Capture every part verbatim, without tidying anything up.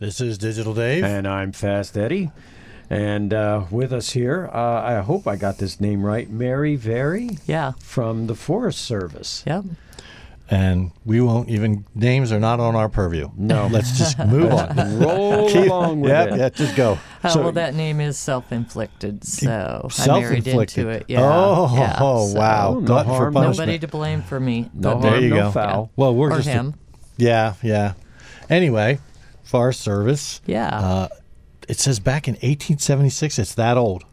This is Digital Dave. And I'm Fast Eddie. And uh, with us here, uh, I hope I got this name right, Mary Very? Yeah. From the Forest Service. Yep. And we won't even, names are not on our purview. No. Let's just move on. Roll Keep, along with yeah, it. Yeah, just go. Oh, So- well, that name is self-inflicted, so I married Self-inflicted. into it. Yeah. Oh, yeah, oh so wow. No Glutton for harm, punishment. Nobody to blame for me. No but There harm, you no go. foul. Well, we're or just a- him. yeah, yeah. Anyway, Forest Service. Yeah. Uh, it says back in eighteen seventy-six. It's that old.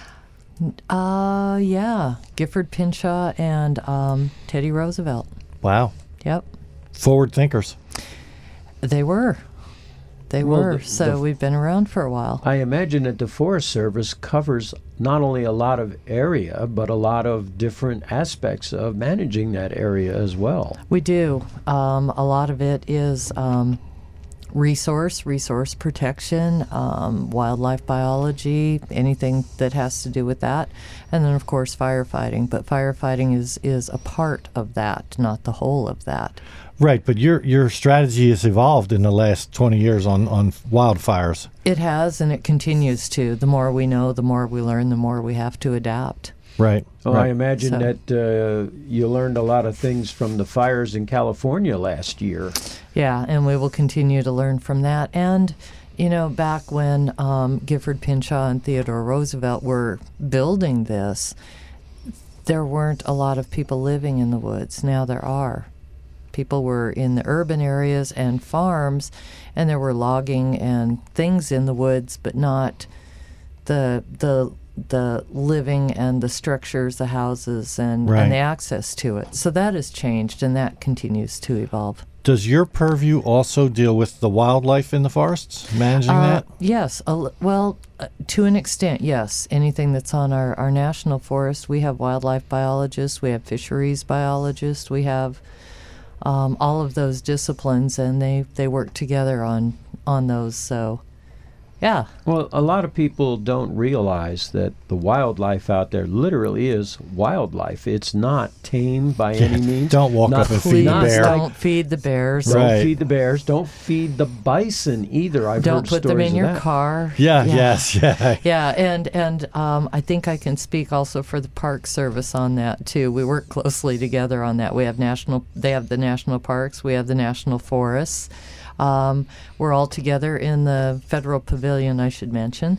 Uh, yeah. Gifford Pinchot and um, Teddy Roosevelt. Wow. Yep. Forward thinkers. They were. They Well, were. the- so the- we've been around for a while. I imagine that the Forest Service covers not only a lot of area, but a lot of different aspects of managing that area as well. We do. Um, a lot of it is um, resource, resource protection, um, wildlife biology, anything that has to do with that. And then, of course, firefighting. But firefighting is, is a part of that, not the whole of that. Right, but your your strategy has evolved in the last twenty years on, on wildfires. It has, and it continues to. The more we know, the more we learn, the more we have to adapt. Right. Oh, I right. imagine So- that uh, you learned a lot of things from the fires in California last year. Yeah, and we will continue to learn from that. And, you know, back when um, Gifford Pinchot and Theodore Roosevelt were building this, there weren't a lot of people living in the woods. Now there are. People were in the urban areas and farms, and there were logging and things in the woods, but not the the the living and the structures, the houses, and, Right. and the access to it. So that has changed, and that continues to evolve. Does your purview also deal with the wildlife in the forests, managing Uh, that? Yes. A l- well, uh, to an extent, yes. Anything that's on our, our national forest, we have wildlife biologists, we have fisheries biologists, we have um, all of those disciplines, and they, they work together on, on those. So, yeah. Well, a lot of people don't realize that the wildlife out there literally is wildlife. It's not tame by any means. Don't walk Not up and feed Please the not bear. like- don't feed the bears. Don't Right. feed the bears. Don't feed the bison either. I've Don't heard put them stories in of your that. car. Yeah, yes, yeah. Yeah, and and um, I think I can speak also for the Park Service on that too. We work closely together on that. We have national, they have the national parks, we have the national forests. Um, we're all together in the Federal Pavilion, I should mention.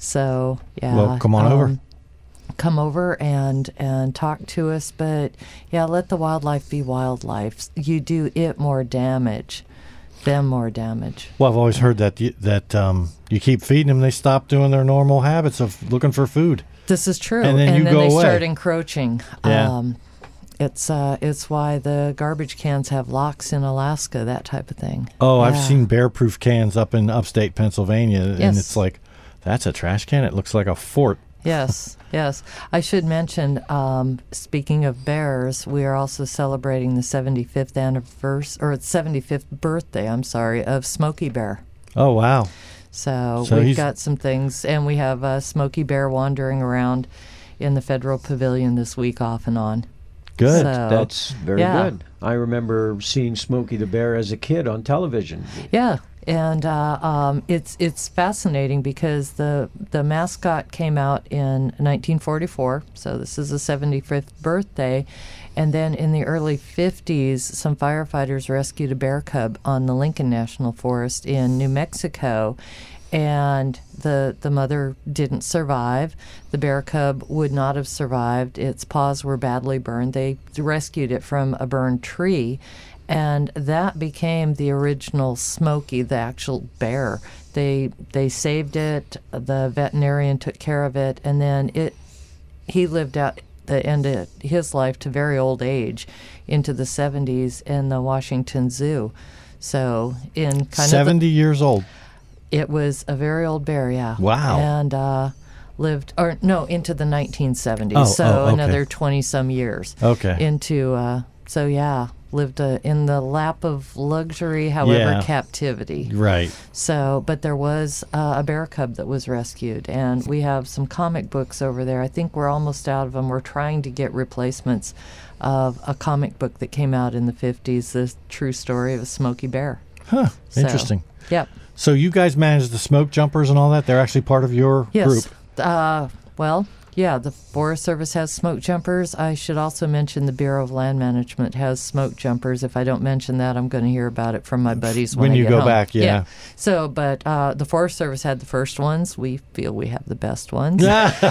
So yeah, Well, come on over. Come over and and talk to us. But yeah, let the wildlife be wildlife. You do it more damage, them more damage. Well, I've always heard that y- that um, you keep feeding them, they stop doing their normal habits of looking for food. This is true. And then you then go they away. start encroaching. Yeah. Um, it's uh, it's why the garbage cans have locks in Alaska, that type of thing. Oh, I've Yeah. seen bear-proof cans up in upstate Pennsylvania, and Yes. it's like, that's a trash can? It looks like a fort. Yes, yes. I should mention, um, speaking of bears, we are also celebrating the seventy-fifth anniversary, or seventy-fifth birthday, I'm sorry, of Smokey Bear. Oh, wow. So, So we've he's- got some things, and we have uh, Smokey Bear wandering around in the Federal Pavilion this week off and on. Good. So- That's very Yeah. good. I remember seeing Smokey the Bear as a kid on television. Yeah, and uh, um, it's it's fascinating because the the mascot came out in nineteen forty-four, so this is the seventy-fifth birthday, and then in the early fifties, some firefighters rescued a bear cub on the Lincoln National Forest in New Mexico. And the the mother didn't survive. The bear cub would not have survived. Its paws were badly burned. They rescued it from a burned tree, and that became the original Smokey, the actual bear. They they saved it. The veterinarian took care of it, and then it he lived out the end of his life to very old age, into the seventies in the Washington Zoo. So in kind of the, seventy years old. it was a very old bear, yeah. Wow. And uh, lived, or no, into the nineteen seventies. Oh, so oh, okay. another twenty-some years. Okay. Into, uh, so yeah, lived uh, in the lap of luxury, however, Yeah. captivity. Right. So, but there was uh, a bear cub that was rescued, and we have some comic books over there. I think we're almost out of them. We're trying to get replacements of a comic book that came out in the fifties, the true story of a Smokey Bear. Huh. So, Interesting. Yep. So you guys manage the smoke jumpers and all that? They're actually part of your Yes. group. Uh, well, yeah, the Forest Service has smoke jumpers. I should also mention the Bureau of Land Management has smoke jumpers. If I don't mention that, I'm going to hear about it from my buddies when, When I you get go home. back, yeah. So, but uh, the Forest Service had the first ones. We feel we have the best ones.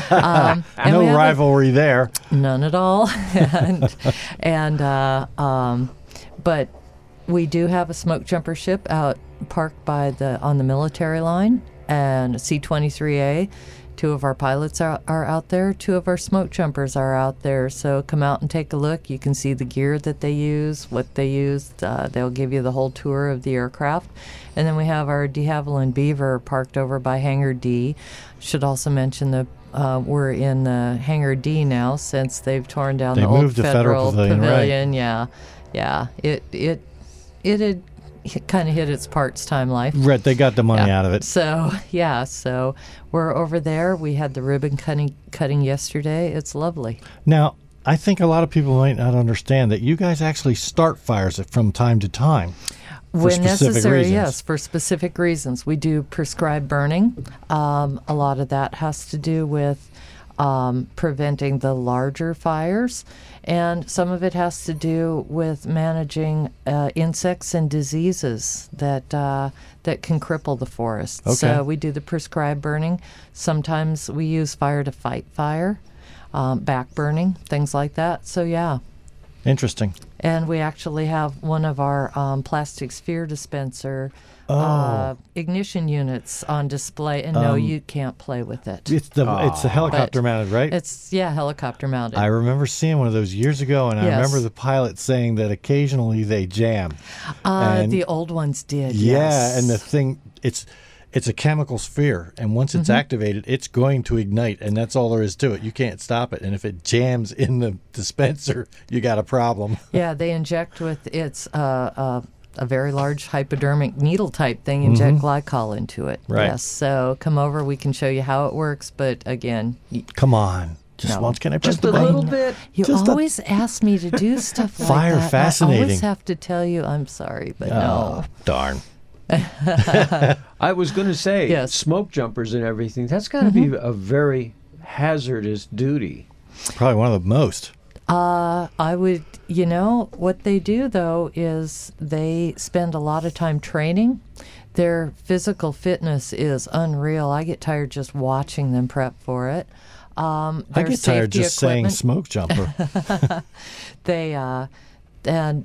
um, and we No have a- rivalry there. None at all. and and uh, um, but we do have a smoke jumper ship out parked by the on the military line, and C twenty-three A. Two of our pilots are, are out there. Two of our smoke jumpers are out there. So come out and take a look. You can see the gear that they use, what they use. Uh, they'll give you the whole tour of the aircraft. And then we have our de Havilland Beaver parked over by Hangar D. Should also mention the uh, we're in the Hangar D now since they've torn down They the old moved the federal, Federal Pavilion, right. pavilion. Yeah, yeah. It it it had kind of hit its parts time life. Right, they got the money Yeah. out of it. So yeah, so we're over there. We had the ribbon cutting cutting yesterday. It's lovely. Now, I think a lot of people might not understand that you guys actually start fires from time to time. For When specific necessary, reasons. yes, for specific reasons. We do prescribed burning. Um, a lot of that has to do with um, preventing the larger fires, and some of it has to do with managing uh, insects and diseases that uh, that can cripple the forest. Okay. So we do the prescribed burning. Sometimes we use fire to fight fire, um, back burning, things like that. So yeah. Interesting. And we actually have one of our um, plastic sphere dispenser Oh. uh, ignition units on display. And no, Um, you can't play with it. It's the it's the helicopter But mounted, right? It's, yeah, helicopter mounted. I remember seeing one of those years ago, and I Yes. remember the pilot saying that occasionally they jam. uh, and- the old ones did, Yeah, yes. and the thing it's it's a chemical sphere, and once Mm-hmm. it's activated, it's going to ignite, and that's all there is to it. You can't stop it, and if it jams in the dispenser, you got a problem. Yeah, they inject with it's uh, uh, a very large hypodermic needle type thing, inject glycol into it. Mm-hmm. Right. Yes, so come over, we can show you how it works, but again, y- Come on, just No. once. Can I press Just the a button? little bit. you Just a- always ask me to do stuff like Fire that. I fascinating. always have to tell you I'm sorry, but Oh, no. darn. I was going to say, Yes. Mm-hmm. smoke jumpers and everything, that's got to be a very hazardous duty. Probably one of the most. Uh, I would, you know, what they do though is they spend a lot of time training. Their physical fitness is unreal. I get tired just watching them prep for it. Um, I their get tired safety just saying equipment, smoke jumper. they uh, and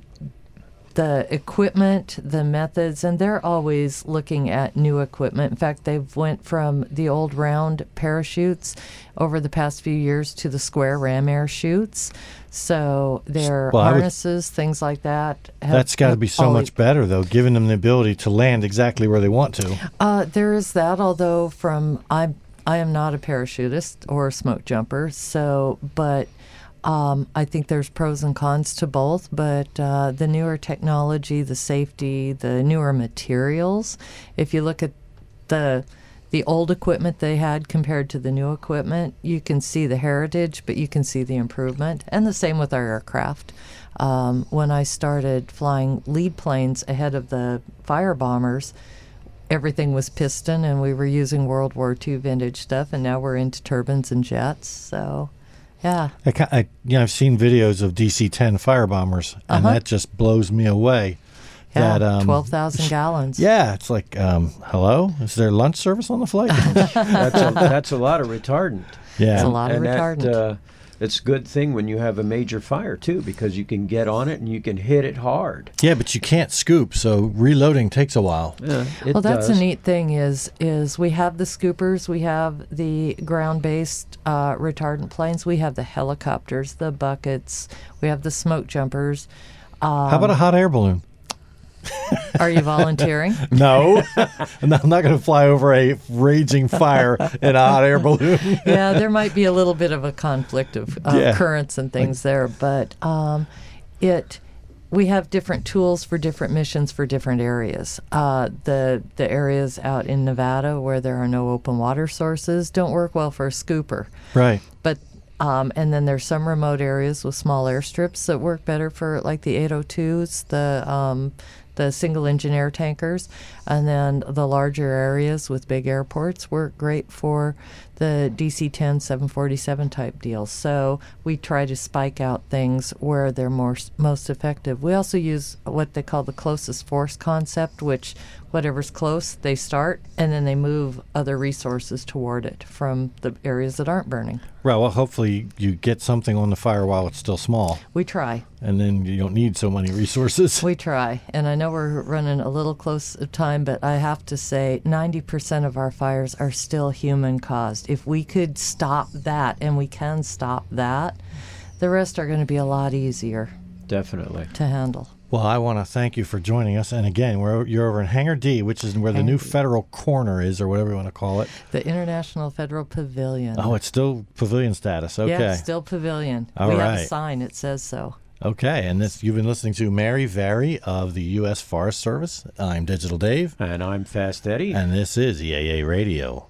the equipment, the methods, and they're always looking at new equipment. In fact, they've went from the old round parachutes over the past few years to the square ram air chutes. So their Well, I would- harnesses, things like that. Have, That's got to be so always- much better, though, giving them the ability to land exactly where they want to. Uh, there is that, although from I I am not a parachutist or a smoke jumper, so but um, I think there's pros and cons to both. But uh, the newer technology, the safety, the newer materials. If you look at the the old equipment they had compared to the new equipment, you can see the heritage, but you can see the improvement. And the same with our aircraft. Um, when I started flying lead planes ahead of the fire bombers, everything was piston, and we were using World War Two vintage stuff, and now we're into turbines and jets. So, yeah. I, ca- I, you know, I've seen videos of D C ten fire bombers, and Uh-huh. that just blows me away. Yeah, that, um, twelve thousand gallons. Yeah, it's like, um, hello? Is there lunch service on the flight? That's a, that's a lot of retardant. yeah. It's a lot of and retardant. That, uh, it's a good thing when you have a major fire, too, because you can get on it and you can hit it hard. Yeah, but you can't scoop, so reloading takes a while. Yeah, it Well, that's does. a neat thing is is we have the scoopers, we have the ground-based uh, retardant planes, we have the helicopters, the buckets, we have the smoke jumpers. Um, How about a hot air balloon? Are you volunteering? No, I'm not going to fly over a raging fire in a hot air balloon. Yeah, there might be a little bit of a conflict of uh, Yeah. currents and things there, but um, it we have different tools for different missions for different areas. Uh, the the areas out in Nevada where there are no open water sources don't work well for a scooper, Right. but um, and then there's some remote areas with small airstrips that work better for like the eight oh twos, the um, the single engine air tankers, and then the larger areas with big airports work great for the D C ten, seven forty-seven type deals. So we try to spike out things where they're more most effective. We also use what they call the closest force concept, which whatever's close, they start, and then they move other resources toward it from the areas that aren't burning. Right. Well, hopefully you get something on the fire while it's still small, We try. and then you don't need so many resources. We try. And I know we're running a little close of time, but I have to say ninety percent of our fires are still human caused. If we could stop that, and we can stop that, the rest are going to be a lot easier Definitely. to handle. Well, I want to thank you for joining us. And again, we're, you're over in Hangar D, which is where the Hangar new D. federal corner is, or whatever you want to call it. The International Federal Pavilion. Oh, it's still pavilion status. Okay. Yeah, still pavilion. All we have right. a sign, it says so. Okay. And this you've been listening to Mary Vary of the U S Forest Service. I'm Digital Dave. And I'm Fast Eddie. And this is E A A Radio.